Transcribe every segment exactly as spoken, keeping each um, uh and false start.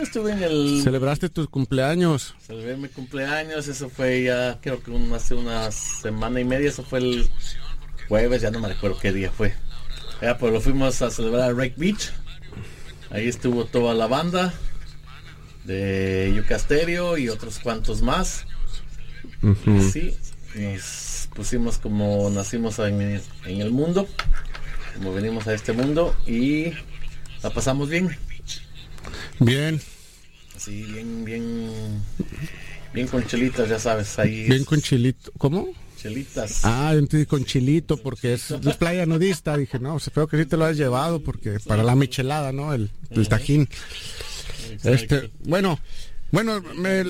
Estuve en el... ¿Celebraste tus cumpleaños? Celebré mi cumpleaños, eso fue ya, creo que un, hace una semana y media, eso fue el jueves, ya no me recuerdo qué día fue. Ya, pues lo fuimos a celebrar a Wreck Beach. Ahí estuvo toda la banda de Yuca Stereo y otros cuantos más. Uh-huh. Sí, nos pusimos como nacimos en, en el mundo, como venimos a este mundo, y la pasamos bien. Bien. Sí, bien, bien, bien con chelitas, ya sabes, ahí. Bien con chilito, ¿cómo? Chelitas. Ah, yo entendí con chilito porque es, es playa nudista. Dije, no, espero que sí te lo hayas llevado porque para la michelada, ¿no? El, el tajín. Este, bueno, bueno, me,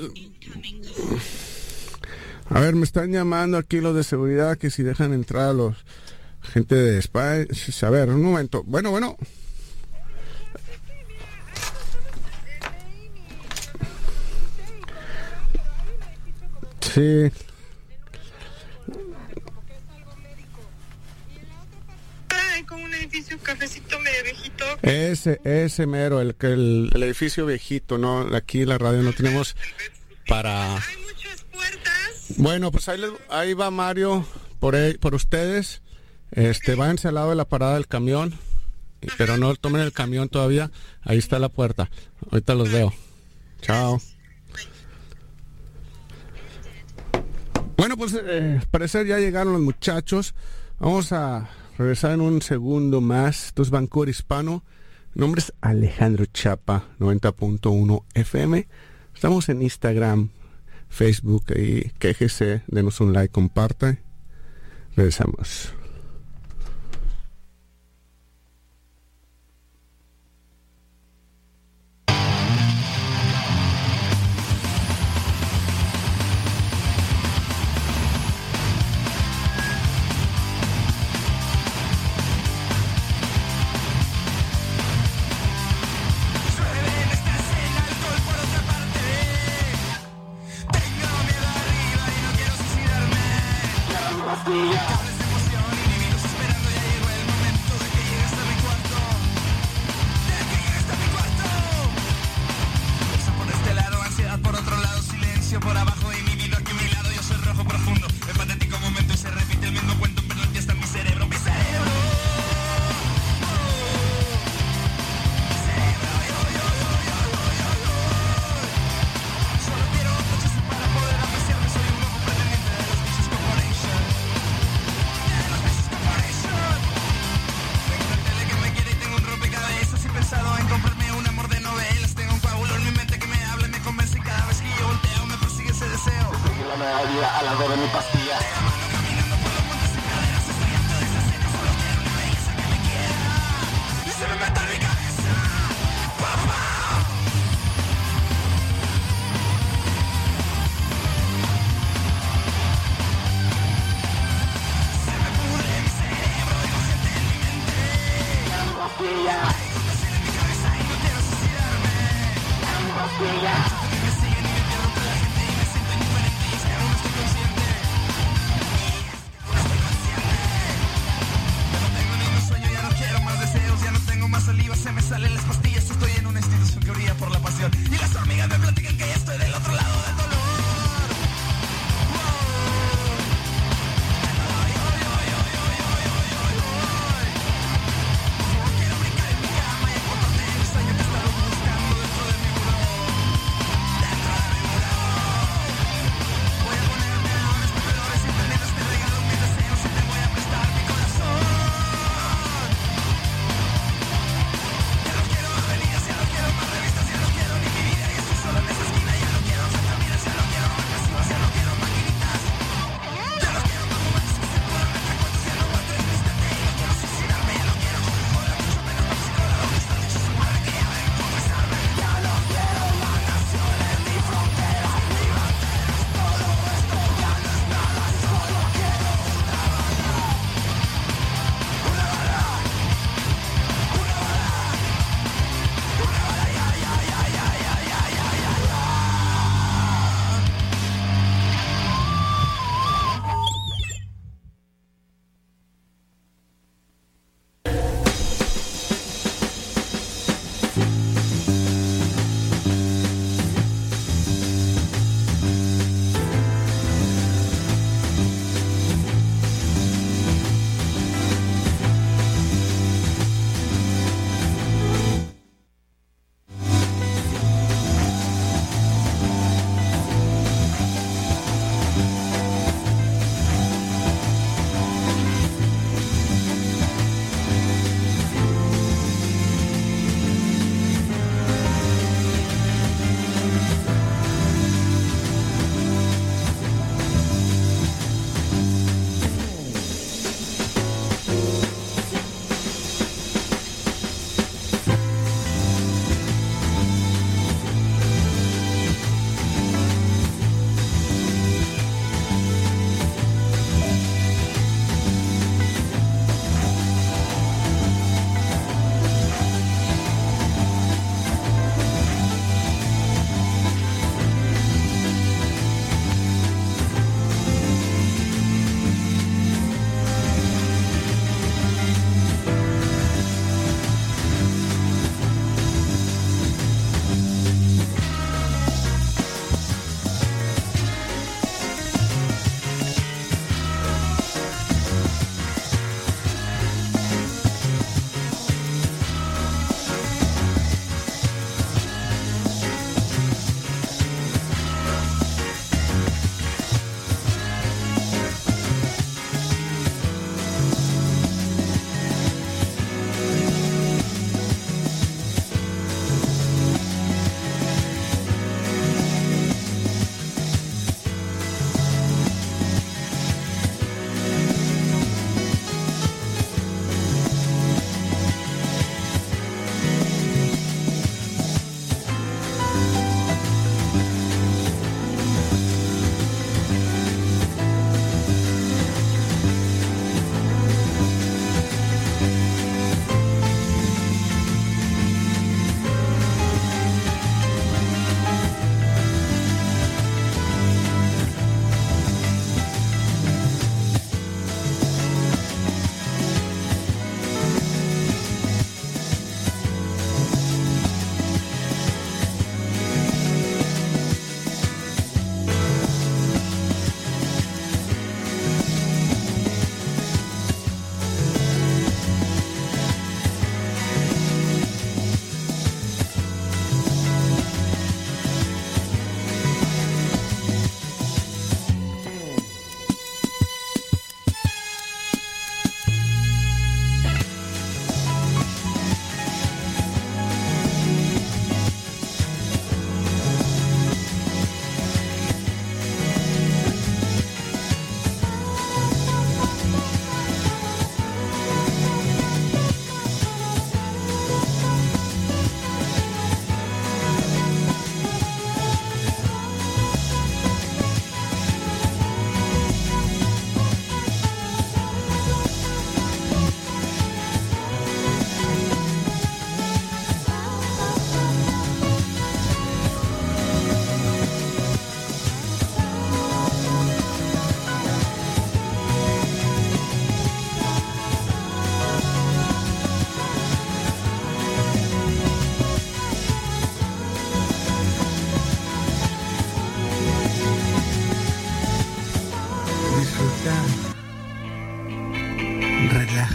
a ver, me están llamando aquí los de seguridad que si dejan entrar a los gente de España. A ver, un momento. Bueno, bueno. Sí. Con un edificio cafecito medio viejito. Ese, ese mero, el, el, el edificio viejito, ¿no? Aquí en la radio no tenemos para... Hay muchas puertas. Bueno, pues ahí, les, ahí va Mario por, él, por ustedes. Este, váyanse al lado de la parada del camión, pero no tomen el camión todavía. Ahí está la puerta. Ahorita los veo. Chao. Bueno, pues eh, al parecer ya llegaron los muchachos. Vamos a regresar en un segundo más. Esto es Vancouver Hispano. Mi nombre es Alejandro Chapa, noventa punto uno F M. Estamos en Instagram, Facebook y quéjese, denos un like, comparta. Regresamos. Quiero más revistas, ya no quiero ni mi vida, y estoy solo en esa esquina, ya no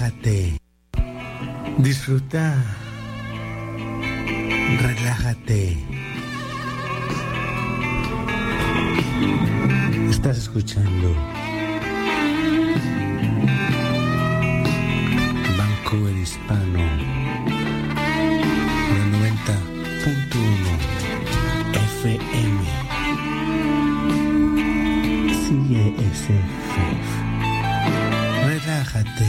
relájate, disfruta, relájate. Estás escuchando Vancouver Hispano, el noventa punto uno F M. Sigue ese fef. Relájate.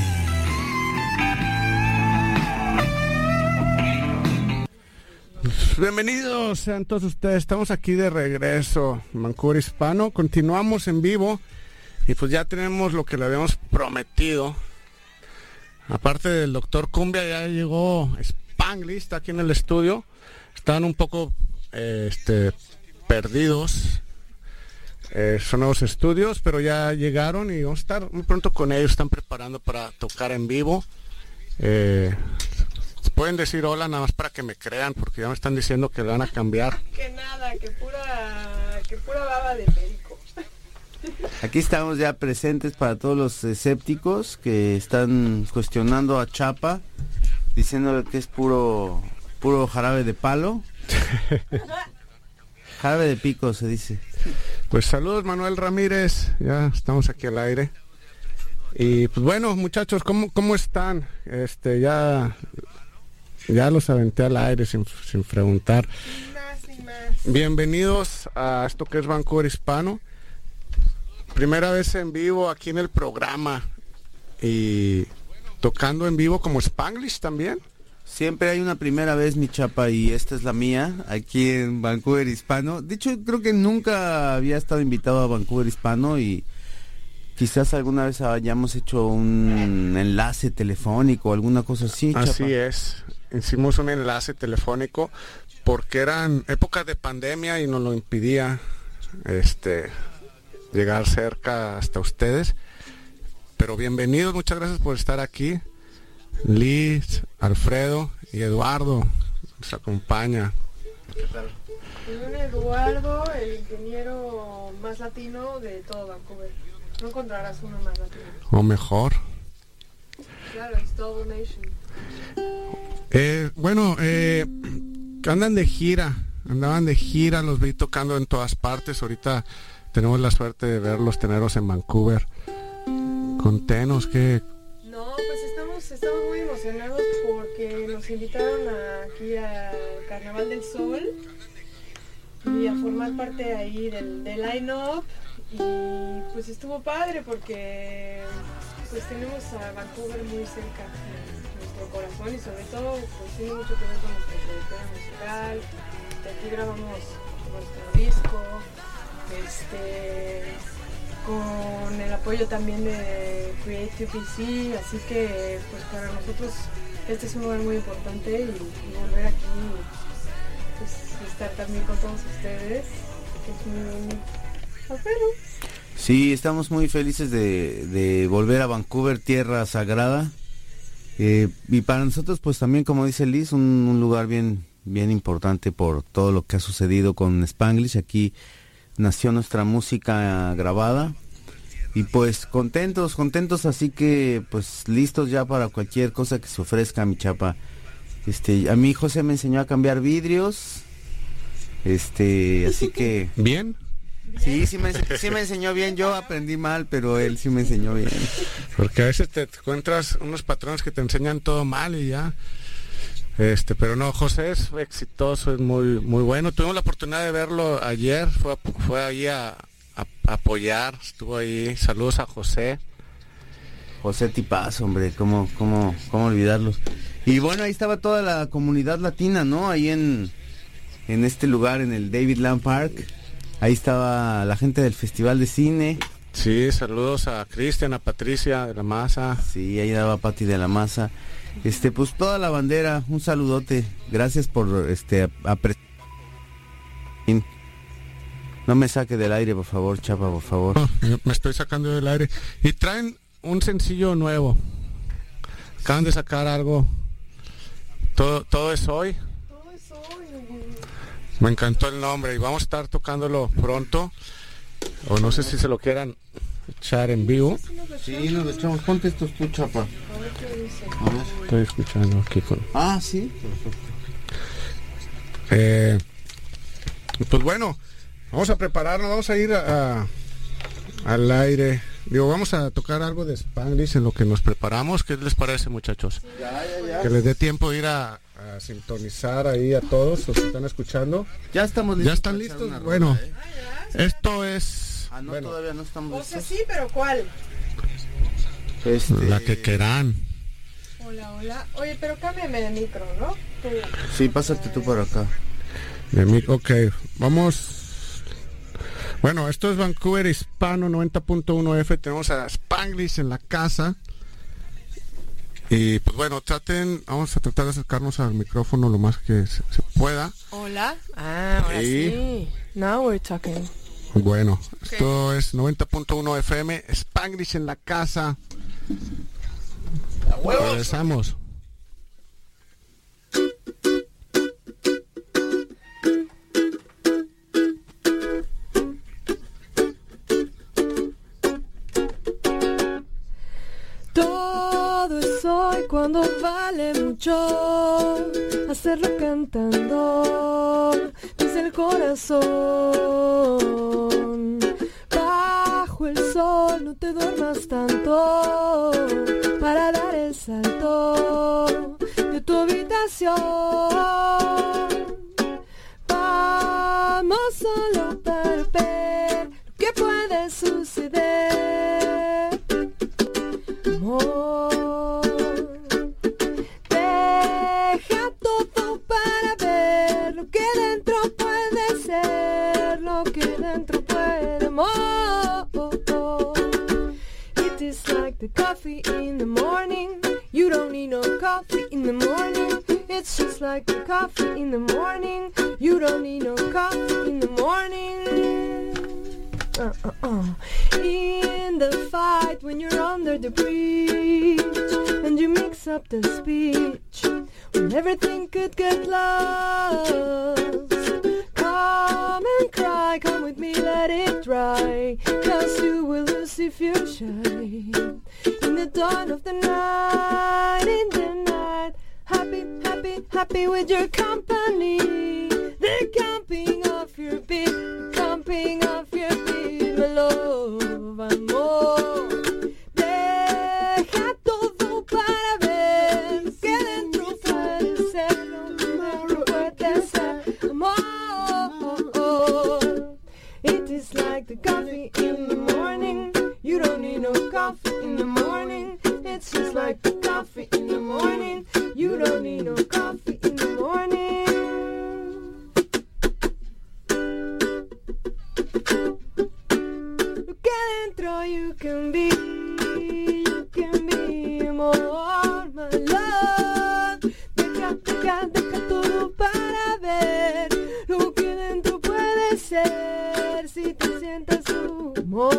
Bienvenidos sean todos ustedes, estamos aquí de regreso, Vancouver Hispano, continuamos en vivo y pues ya tenemos lo que le habíamos prometido. Aparte del doctor Cumbia ya llegó Spanglish, está aquí en el estudio, están un poco eh, este, perdidos, eh, son nuevos estudios, pero ya llegaron y vamos a estar muy pronto con ellos, están preparando para tocar en vivo. Eh, Pueden decir hola nada más para que me crean, porque ya me están diciendo que le van a cambiar. Que nada, que pura, que pura baba de perico. Aquí estamos ya presentes para todos los escépticos que están cuestionando a Chapa, diciéndole que es puro, puro jarabe de palo. Jarabe de pico se dice. Pues saludos Manuel Ramírez, ya estamos aquí al aire. Y pues bueno muchachos, ¿cómo, cómo están? Este ya... Ya los aventé al aire sin, sin preguntar. Sin más, sin más. Bienvenidos a esto que es Vancouver Hispano. Primera vez en vivo aquí en el programa. Y tocando en vivo como Spanglish también. Siempre hay una primera vez, mi Chapa, y esta es la mía, aquí en Vancouver Hispano. De hecho, creo que nunca había estado invitado a Vancouver Hispano y quizás alguna vez hayamos hecho un enlace telefónico o alguna cosa así, Chapa. Así es. Hicimos un enlace telefónico porque eran épocas de pandemia y nos lo impidía este llegar cerca hasta ustedes. Pero bienvenidos, muchas gracias por estar aquí. Liz, Alfredo y Eduardo nos acompaña. Un Eduardo, el ingeniero más latino de todo Vancouver. No encontrarás uno más latino. O mejor. Claro, es Double Nation. Eh, bueno, eh, andan de gira, andaban de gira, los vi tocando en todas partes. Ahorita tenemos la suerte de verlos, tenerlos en Vancouver. Contenos, que No, pues estamos, estamos muy emocionados porque nos invitaron a, aquí al Carnaval del Sol y a formar parte ahí del, del line-up. Y pues estuvo padre porque pues tenemos a Vancouver muy cerca de nuestro corazón y sobre todo pues tiene mucho que ver con nuestra trayectoria musical. De aquí grabamos nuestro disco, este, con el apoyo también de Creative P C, así que pues para nosotros este es un lugar muy importante y, y volver aquí pues estar también con todos ustedes es muy bueno. Sí, estamos muy felices de, de volver a Vancouver, tierra sagrada. Eh, y para nosotros, pues también, como dice Liz, un, un lugar bien, bien importante por todo lo que ha sucedido con Spanglish. Aquí nació nuestra música grabada. Y pues contentos, contentos, así que pues listos ya para cualquier cosa que se ofrezca, mi Chapa. Este, a mí José me enseñó a cambiar vidrios. Este, así que... ¿Bien? Sí, sí me, sí me enseñó bien, yo aprendí mal, pero él sí me enseñó bien. Porque a veces te encuentras unos patrones que te enseñan todo mal y ya. Este, pero no, José es exitoso, es muy muy bueno. Tuvimos la oportunidad de verlo ayer, fue a, fue ahí a, a, a apoyar, estuvo ahí. Saludos a José. José tipazo, hombre, cómo, cómo, cómo olvidarlos. Y bueno, ahí estaba toda la comunidad latina, ¿no? Ahí en, en este lugar, en el David Lamb Park. Ahí estaba la gente del Festival de Cine. Sí, saludos a Cristian, a Patricia de la Maza. Sí, ahí daba Pati de la Maza. Este, pues toda la bandera, un saludote. Gracias por este apreciar. No me saque del aire, por favor, Chapa, por favor. Oh, me estoy sacando del aire. Y traen un sencillo nuevo. Acaban de sacar algo. Todo, todo es hoy. Todo es hoy. Me encantó el nombre y vamos a estar tocándolo pronto. O no sé si se lo quieran echar en vivo. Sí, nos lo echamos. Ponte estos tú, Chapa. A ver qué dice. A ver. Estoy escuchando aquí con... Ah, sí. Perfecto. Eh, pues bueno, vamos a prepararnos, vamos a ir a, a, al aire. Digo, vamos a tocar algo de Spanglish en lo que nos preparamos. ¿Qué les parece, muchachos? Ya, ya, ya. Que les dé tiempo de ir a, a sintonizar ahí a todos los que están escuchando. Ya estamos listos. ¿Ya están para echar listos? una Bueno, rola, ¿eh? esto es... Ah, no, bueno, todavía no estamos O sea, listos. sí, pero ¿cuál? Este... la que quieran. Hola, hola. Oye, pero cámbiame de micro, ¿no? Tú. Sí, pásate tú por acá. De mí, ok, vamos. Bueno, esto es Vancouver Hispano noventa punto uno F. Tenemos a Spanglish en la casa. Y pues bueno, traten, vamos a tratar de acercarnos al micrófono lo más que se, se pueda. Hola. Ah, ahora Sí. sí. Now we're talking. Bueno, esto es noventa punto uno F M, Spanglish en la casa. Regresamos. Todo es hoy cuando vale mucho hacerlo cantando desde el corazón. Bajo el sol no te duermas tanto para dar el salto de tu habitación. Vamos solo para ver qué puede suceder. Amor, deja todo para ver lo que dentro puede ser, lo que dentro puede, amor. It is like the coffee in the morning. You don't need no coffee in the morning. It's just like the coffee in the morning. You don't need no coffee in the morning. Uh, uh, uh. In the fight when you're under the bridge and you mix up the speech when everything could get lost. Come and cry, come with me, let it dry, 'cause you will lose if you shy. In the dawn of the night, in the night, happy, happy, happy with your company. The camping of your beat, camping of your beat, my love, amor. Deja todo para ver lo que dentro puede ser, lo que dentro puede ser, amor. It is like the coffee in the morning. You don't need no coffee in the morning. It's just like the coffee in the morning. You don't need no coffee in the morning. Look adentro, you can be, you can be more, my love. Deja, deja, deja todo para ver lo que dentro puede ser si te sientas tu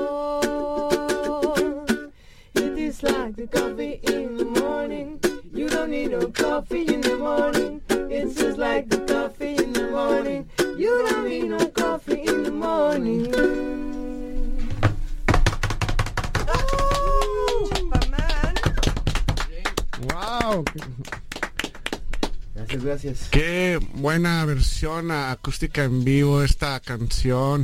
amor. It is like the coffee in the morning. You don't need no coffee in the morning. It's just like the coffee in the morning. You don't need no coffee in the morning. Oh, Chapaman. Wow, Gracias, gracias. qué buena versión acústica en vivo esta canción.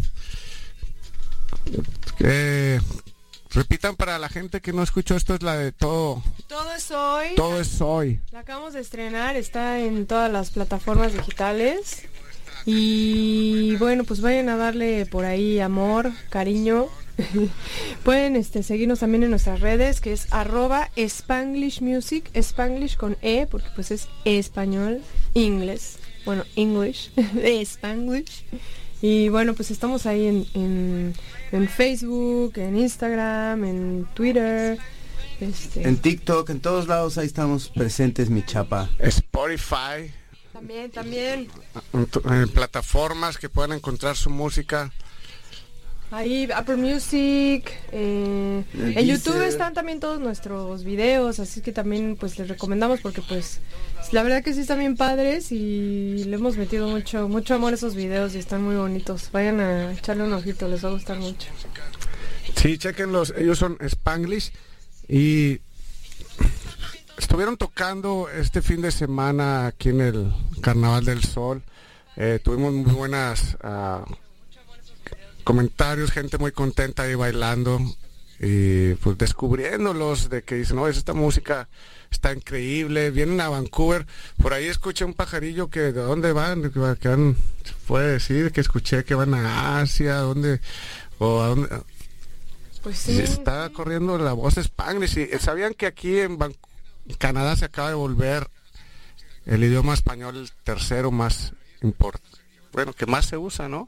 Eh, repitan para la gente que no escuchó, esto es la de todo, Todo es hoy. todo es hoy. La acabamos de estrenar, está en todas las plataformas digitales. Y bueno, pues vayan a darle por ahí amor, cariño. Pueden este, seguirnos también en nuestras redes, que es arroba Spanglish Music, Spanglish con E, porque pues es español, inglés, bueno, English, Spanglish. Y bueno, pues estamos ahí en, en, en Facebook, en Instagram, en Twitter, este, En TikTok, en todos lados, ahí estamos presentes, mi Chapa. Spotify, también, también. en, en plataformas que puedan encontrar su música. Ahí Apple Music, eh, El en YouTube Deezer. están también todos nuestros videos, así que también pues les recomendamos porque pues la verdad que sí están bien padres y le hemos metido mucho mucho amor a esos videos y están muy bonitos. Vayan a echarle un ojito, les va a gustar mucho. Sí, chequenlos, ellos son Spanglish y estuvieron tocando este fin de semana aquí en el Carnaval del Sol. Eh, tuvimos muy buenas uh, comentarios, gente muy contenta ahí bailando y pues descubriéndolos, de que dicen, no, esta música está increíble, vienen a Vancouver. Por ahí escuché un pajarillo que de dónde van, que van, se puede decir que escuché que van a Asia, dónde o a dónde. Pues sí, está sí. corriendo la voz Spanglish. Y sabían que aquí en Van- Canadá se acaba de volver el idioma español el tercero más importante, bueno, que más se usa, ¿no?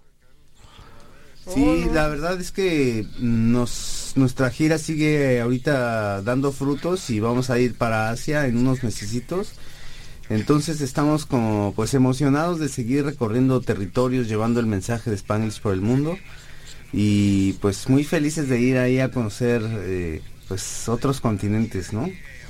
Sí, la verdad es que nos nuestra gira sigue ahorita dando frutos y vamos a ir para Asia en unos mesecitos. Entonces estamos como pues emocionados de seguir recorriendo territorios, llevando el mensaje de Spanglish por el mundo. Y pues muy felices de ir ahí a conocer eh, pues otros continentes, ¿no?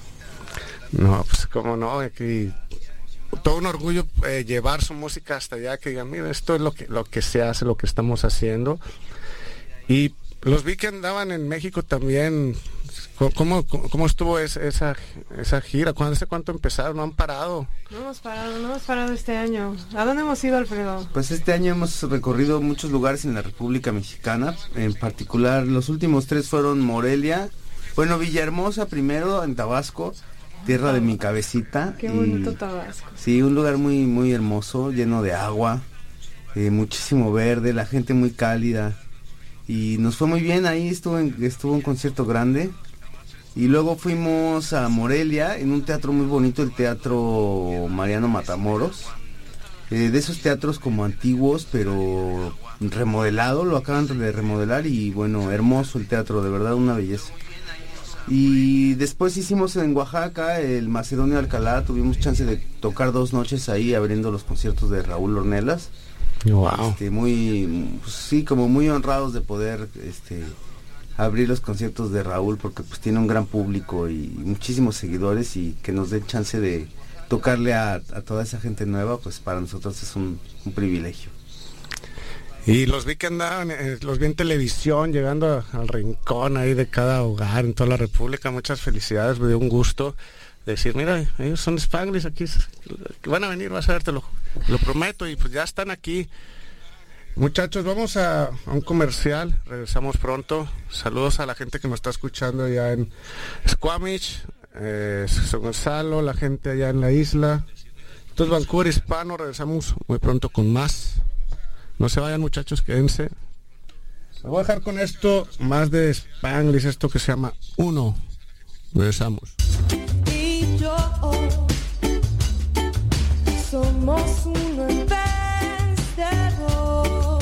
No, pues cómo no, aquí todo un orgullo eh, llevar su música hasta allá, que digan, mira, esto es lo que lo que se hace, lo que estamos haciendo. Y los vi que andaban en México también. ¿Cómo, cómo, cómo estuvo esa, esa, esa gira? ¿Cuándo, ¿Hace cuánto empezaron? ¿No han parado? No hemos parado, no hemos parado este año. ¿A dónde hemos ido, Alfredo? Pues este año hemos recorrido muchos lugares en la República Mexicana. En particular, los últimos tres fueron Morelia, bueno, Villahermosa primero, en Tabasco, tierra de mi cabecita. Qué y, bonito Tabasco. Sí, un lugar muy, muy hermoso, lleno de agua, eh, muchísimo verde, la gente muy cálida. Y nos fue muy bien, ahí estuvo, en, estuvo un concierto grande. Y luego fuimos a Morelia, en un teatro muy bonito, el Teatro Mariano Matamoros. Eh, de esos teatros como antiguos, pero remodelado, lo acaban de remodelar y bueno, hermoso el teatro, de verdad una belleza. Y después hicimos en Oaxaca el Macedonio Alcalá, tuvimos chance de tocar dos noches ahí abriendo los conciertos de Raúl Ornelas. Wow. Este, muy, pues, sí, como muy honrados de poder este, abrir los conciertos de Raúl, porque pues tiene un gran público y muchísimos seguidores, y que nos den chance de tocarle a, a toda esa gente nueva, pues para nosotros es un, un privilegio. Y los vi que andaban, eh, los vi en televisión, llegando a, al rincón ahí de cada hogar en toda la República. Muchas felicidades, me dio un gusto decir, mira, ellos son Spanglish, aquí van a venir, vas a ver, te lo, lo prometo, y pues ya están aquí. Muchachos, vamos a, a un comercial, regresamos pronto. Saludos a la gente que nos está escuchando allá en Squamish, eh, San Gonzalo, la gente allá en la isla. Esto es Vancouver Hispano, regresamos muy pronto con más. No se vayan, muchachos, quédense. Les voy a dejar con esto, más de Spanglish, esto que se llama Uno. Regresamos. Y yo somos uno en vez de dos.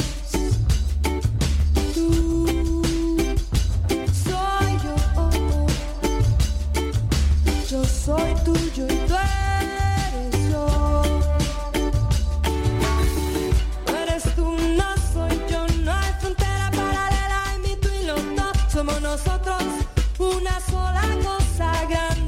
Tú soy yo, yo soy tuyo y tú eres yo. Eres tú, no soy yo, no hay frontera paralela en mí, tú y los dos. Somos nosotros una sola cosa grande.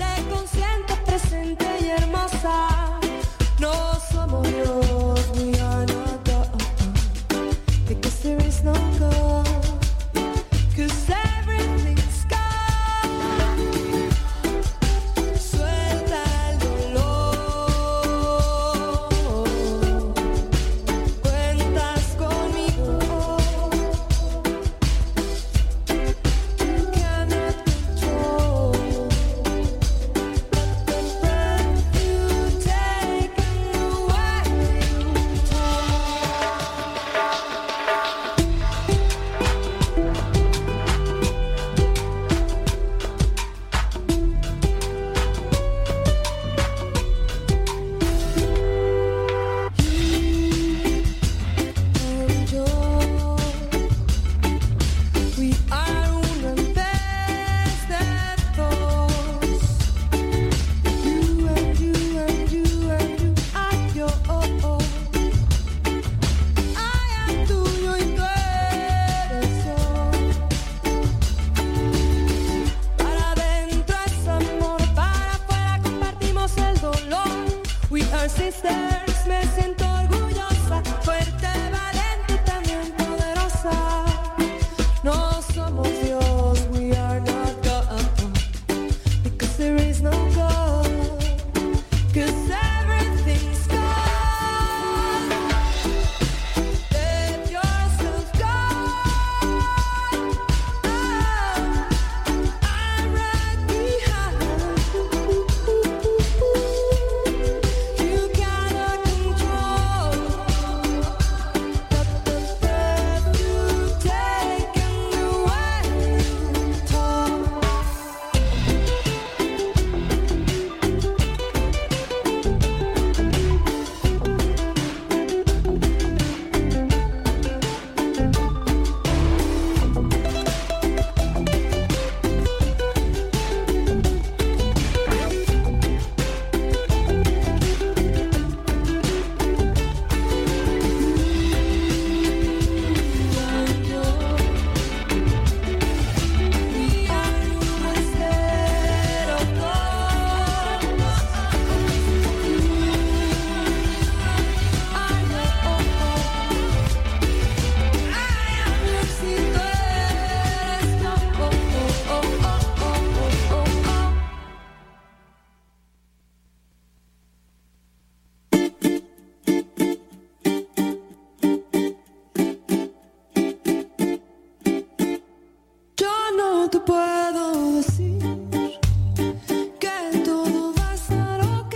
puedo decir que todo va a estar ok.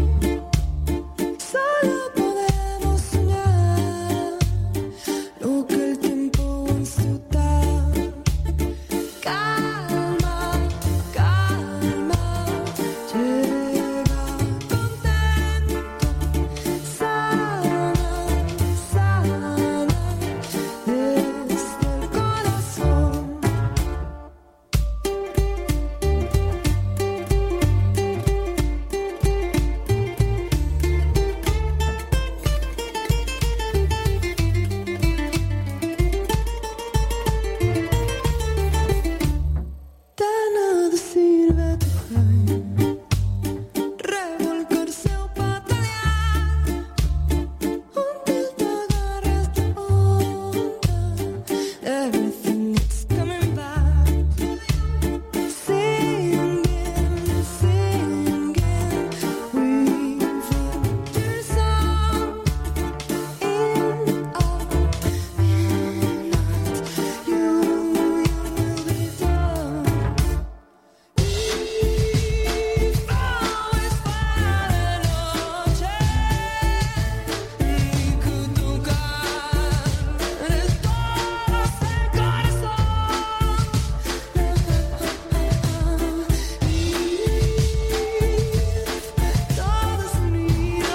Solo podemos soñar lo que el tiempo wants to die. Calma, calma, llega contento, sana, sana, desde el corazón. De nada sirve tocar, revolcarse o patalear, until te agarres de onda. Everything is coming back. Singing, singing, weaving your song in our midnight. You, you will be done. If always fuera de noche, y que tocar el todos el corazón. Y todos unidos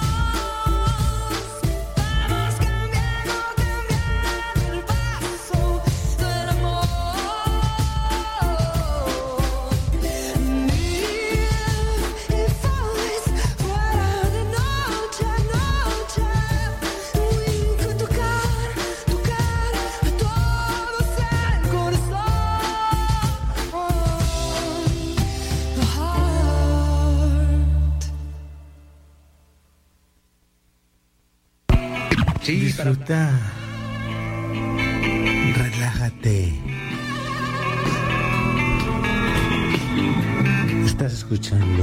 vamos cambiando, cambiando el paso del amor. If always fuera de noche, noche, y que tocar, tocar a todos el corazón. The heart. Disfruta. Relájate. Estás escuchando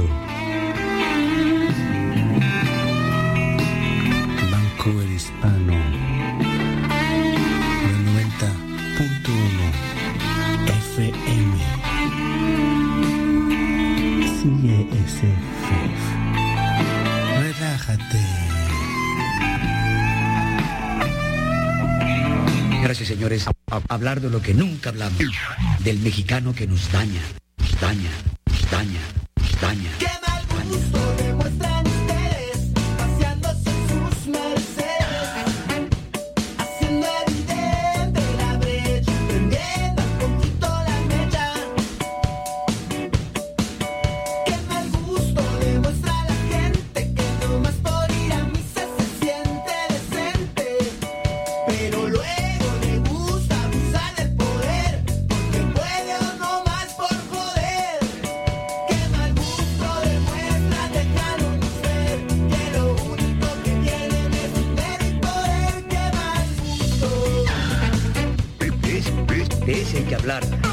Vancouver Hispano, el noventa punto uno F M. Sigue ese fef. Relájate. Gracias, señores. A- a- hablar de lo que nunca hablamos. Del mexicano que nos daña, nos daña, nos daña, nos daña. Qué mal gusto demuestran ustedes, paseándose en sus Mercedes, haciendo evidente la brecha, prendiendo un poquito la mecha. Qué mal gusto demuestra la gente que nomás por ir a misa se siente decente, pero luego le gusta abusar del poder, porque puede o no más por joder. Qué mal gusto demuestra, déjanos ver que lo único que quieren es dinero y poder. Qué mal gusto. De ese hay que hablar.